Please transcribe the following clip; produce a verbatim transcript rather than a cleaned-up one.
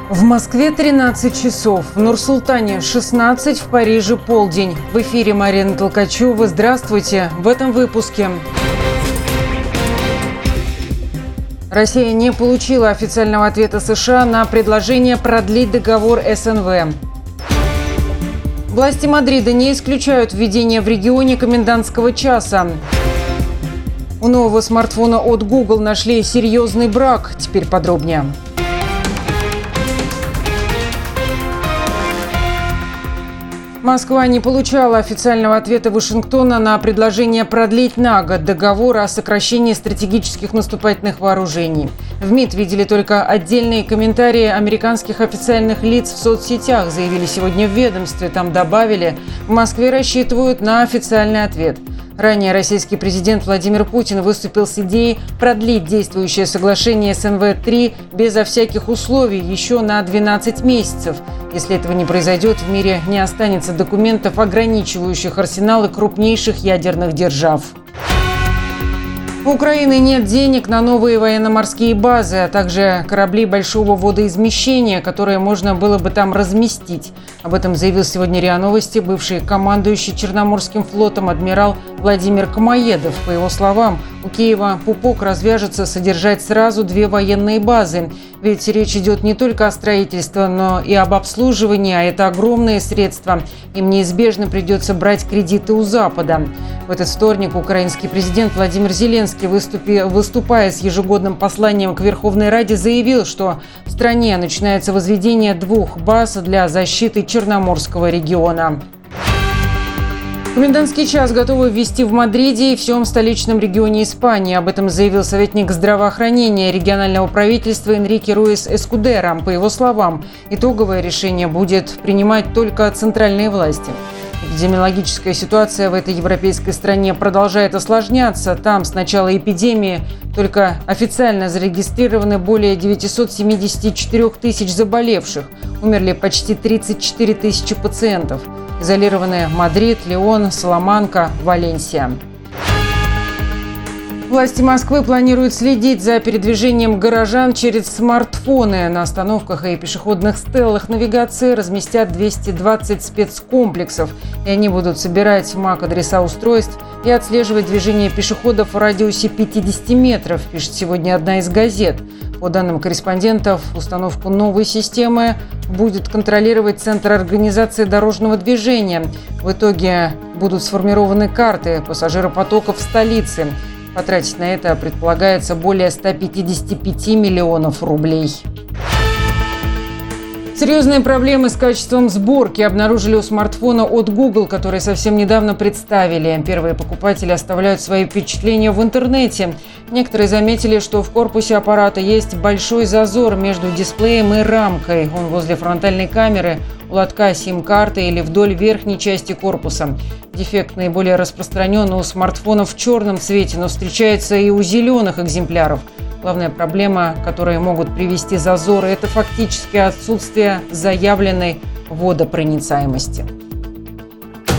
В Москве тринадцать часов, в Нур-Султане шестнадцать, в Париже полдень. В эфире Марина Толкачева. Здравствуйте. В этом выпуске. Россия не получила официального ответа США на предложение продлить договор эс эн вэ. Власти Мадрида не исключают введение в регионе комендантского часа. У нового смартфона от Google нашли серьезный брак. Теперь подробнее. Москва не получала официального ответа Вашингтона на предложение продлить на год договор о сокращении стратегических наступательных вооружений. В МИД видели только отдельные комментарии американских официальных лиц в соцсетях, заявили сегодня в ведомстве. Там добавили, в Москве рассчитывают на официальный ответ. Ранее российский президент Владимир Путин выступил с идеей продлить действующее соглашение эс эн вэ три безо всяких условий еще на двенадцать месяцев. Если этого не произойдет, в мире не останется документов, ограничивающих арсеналы крупнейших ядерных держав. У Украины нет денег на новые военно-морские базы, а также корабли большого водоизмещения, которые можно было бы там разместить. Об этом заявил сегодня РИА Новости бывший командующий Черноморским флотом адмирал Владимир Камоедов. По его словам, у Киева пупок развяжется содержать сразу две военные базы. Ведь речь идет не только о строительстве, но и об обслуживании, а это огромные средства. Им неизбежно придется брать кредиты у Запада. В этот вторник украинский президент Владимир Зеленский, выступи, выступая с ежегодным посланием к Верховной Раде, заявил, что в стране начинается возведение двух баз для защиты Черноморского региона. Комендантский час готовы ввести в Мадриде и всем столичном регионе Испании. Об этом заявил советник здравоохранения регионального правительства Энрике Руис Эскудеро. По его словам, итоговое решение будет принимать только центральные власти. Эпидемиологическая ситуация в этой европейской стране продолжает осложняться. Там с начала эпидемии только официально зарегистрированы более девятьсот семьдесят четыре тысяч заболевших. Умерли почти тридцать четыре тысячи пациентов. Изолированы Мадрид, Лион, Саламанка, Валенсия. Власти Москвы планируют следить за передвижением горожан через смартфоны. На остановках и пешеходных стеллах навигации разместят двести двадцать спецкомплексов. И они будут собирать мак-адреса устройств и отслеживать движение пешеходов в радиусе пятидесяти метров, пишет сегодня одна из газет. По данным корреспондентов, установку новой системы будет контролировать Центр организации дорожного движения. В итоге будут сформированы карты пассажиропотоков в столице. Потратить на это предполагается более ста пятидесяти пяти миллионов рублей. Серьезные проблемы с качеством сборки обнаружили у смартфона от Google, который совсем недавно представили. Первые покупатели оставляют свои впечатления в интернете. Некоторые заметили, что в корпусе аппарата есть большой зазор между дисплеем и рамкой. Он возле фронтальной камеры, у лотка сим-карты или вдоль верхней части корпуса. Дефект наиболее распространен у смартфонов в черном цвете, но встречается и у зеленых экземпляров. Главная проблема, которые могут привести зазоры, это фактически отсутствие заявленной водопроницаемости.